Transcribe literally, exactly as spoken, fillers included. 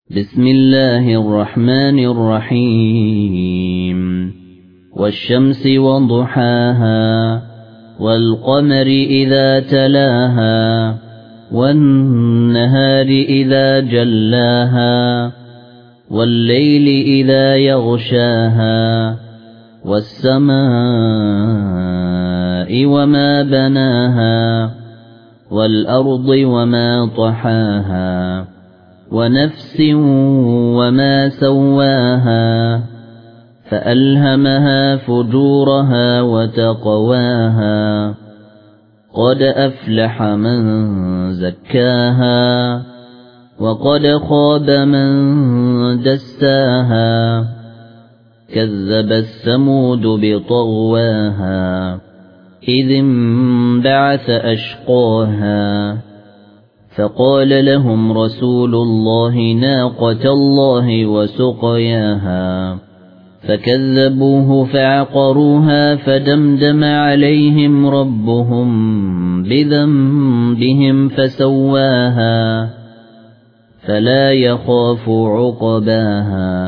بسم الله الرحمن الرحيم والشمس وضحاها والقمر إذا تلاها والنهار إذا جلاها والليل إذا يغشاها والسماء وما بناها والأرض وما طحاها ونفس وما سواها فألهمها فجورها وتقواها قد أفلح من زكاها وقد خاب من دساها كذب الثمود بطغواها إذ انبعث أشقاها فقال لهم رسول الله ناقة الله وسقياها فكذبوه فعقروها فدمدم عليهم ربهم بذنبهم فسواها فلا يخاف عقباها.